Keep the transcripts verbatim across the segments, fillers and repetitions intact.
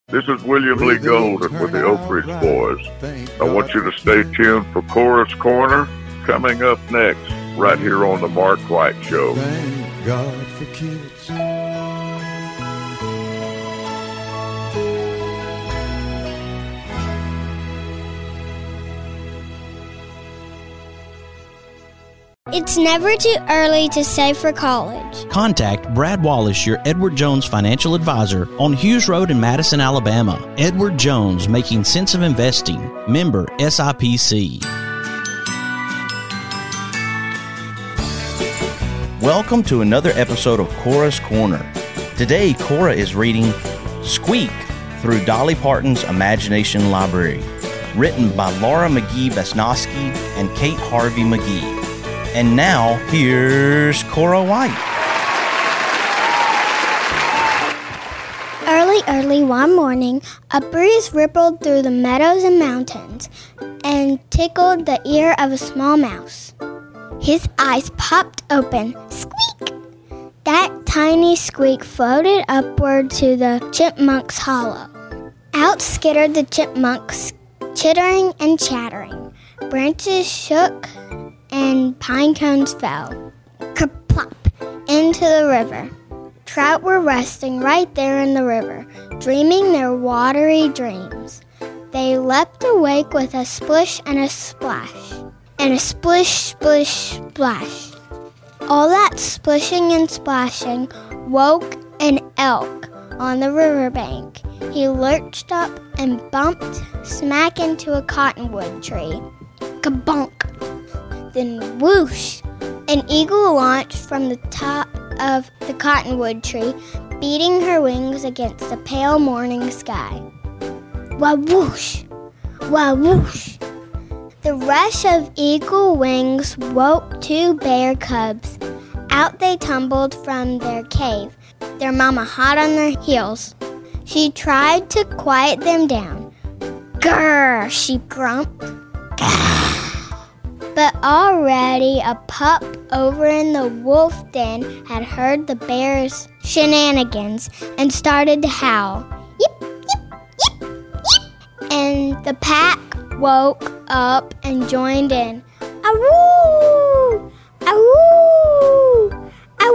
This is William Lee Golden with the Oak Ridge Boys. I want you to stay tuned for Cora's Corner coming up next, right here on the Mark White Show. Thank God for kids. It's never too early to save for college. Contact Brad Wallace, your Edward Jones financial advisor, on Hughes Road in Madison, Alabama. Edward Jones, making sense of investing. Member S I P C. Welcome to another episode of Cora's Corner. Today, Cora is reading Squeak through Dolly Parton's Imagination Library, written by Laura McGee Vesnosky and Kate Harvey McGee. And now, here's Cora White. Early, early one morning, a breeze rippled through the meadows and mountains and tickled the ear of a small mouse. His eyes popped open. Squeak! That tiny squeak floated upward to the chipmunk's hollow. Out skittered the chipmunks, chittering and chattering. Branches shook and pine cones fell, kerplop, into the river. Trout were resting right there in the river, dreaming their watery dreams. They leapt awake with a splish and a splash, and a splish, splish, splash. All that splishing and splashing woke an elk on the riverbank. He lurched up and bumped smack into a cottonwood tree. Kabonk! Then whoosh! An eagle launched from the top of the cottonwood tree, beating her wings against the pale morning sky. Wah-whoosh! Wah-whoosh! The rush of eagle wings woke two bear cubs. Out they tumbled from their cave, their mama hot on their heels. She tried to quiet them down. Grrr! She grumped. But already a pup over in the wolf den had heard the bear's shenanigans and started to howl. Yip, yip, yip, yip. And the pack woke up and joined in. Awoo! Awoo!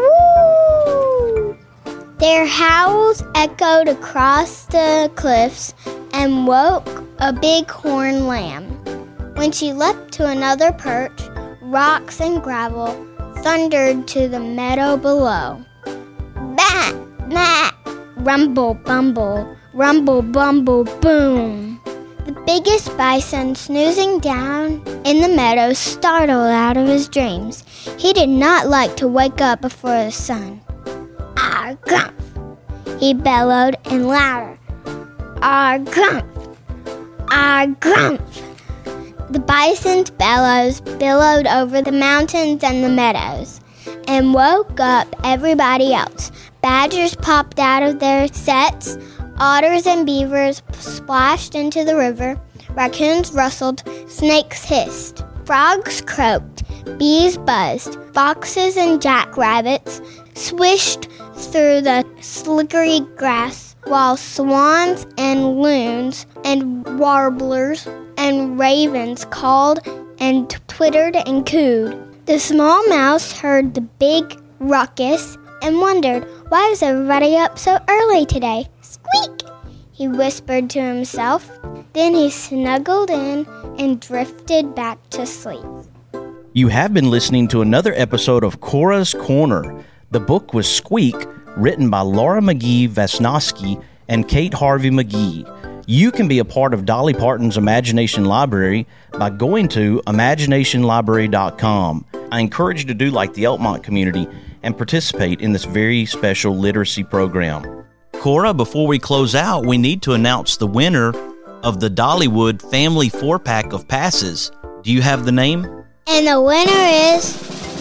Awoo! Their howls echoed across the cliffs and woke a bighorn lamb. When she leapt to another perch, rocks and gravel thundered to the meadow below. Bat, bat, rumble, bumble, rumble, bumble, boom. The biggest bison, snoozing down in the meadow, startled out of his dreams. He did not like to wake up before the sun. Ah, grumph! He bellowed, and louder. Ah, grumph! Ah, grumph! The bison's bellows billowed over the mountains and the meadows and woke up everybody else. Badgers popped out of their sets. Otters and beavers splashed into the river. Raccoons rustled. Snakes hissed. Frogs croaked. Bees buzzed. Foxes and jackrabbits swished through the slickery grass, while swans and loons and warblers and ravens called and twittered and cooed. The small mouse heard the big ruckus and wondered, why is everybody up so early today? Squeak! He whispered to himself. Then he snuggled in and drifted back to sleep. You have been listening to another episode of Cora's Corner. The book was Squeak, written by Laura McGee Vesnosky and Kate Harvey McGee. You can be a part of Dolly Parton's Imagination Library by going to imagination library dot com. I encourage you to do like the Elkmont community and participate in this very special literacy program. Cora, before we close out, we need to announce the winner of the Dollywood Family four-pack of passes. Do you have the name? And the winner is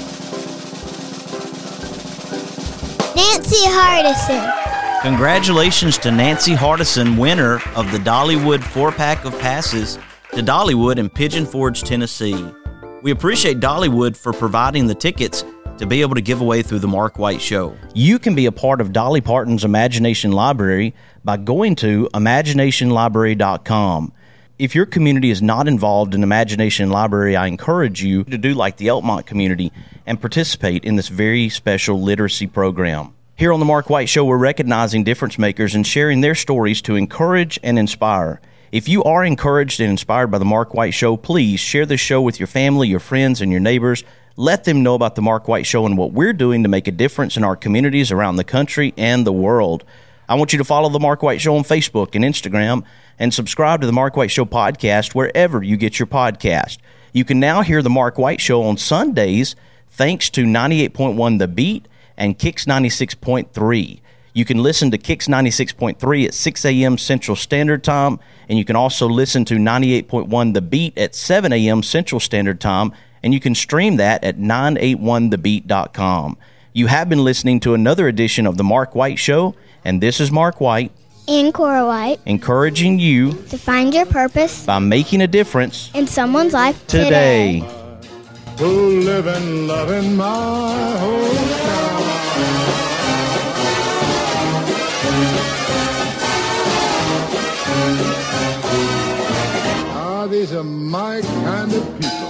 Nancy Hardison. Congratulations to Nancy Hardison, winner of the Dollywood four-pack of passes to Dollywood in Pigeon Forge, Tennessee. We appreciate Dollywood for providing the tickets to be able to give away through the Mark White Show. You can be a part of Dolly Parton's Imagination Library by going to imagination library dot com. If your community is not involved in Imagination Library, I encourage you to do like the Elkmont community and participate in this very special literacy program. Here on the Mark White Show, we're recognizing difference makers and sharing their stories to encourage and inspire. If you are encouraged and inspired by the Mark White Show, please share this show with your family, your friends, and your neighbors. Let them know about the Mark White Show and what we're doing to make a difference in our communities around the country and the world. I want you to follow the Mark White Show on Facebook and Instagram and subscribe to the Mark White Show podcast wherever you get your podcast. You can now hear the Mark White Show on Sundays thanks to ninety-eight point one The Beat and Kicks ninety-six point three. You can listen to Kicks ninety-six point three at six a.m. Central Standard Time, and you can also listen to ninety-eight point one The Beat at seven a.m. Central Standard Time, and you can stream that at nine eight one the beat dot com. You have been listening to another edition of The Mark White Show, and this is Mark White and Cora White, encouraging you to find your purpose by making a difference in someone's life today. today. Who live and love in my hometown. Ah, these are my kind of people.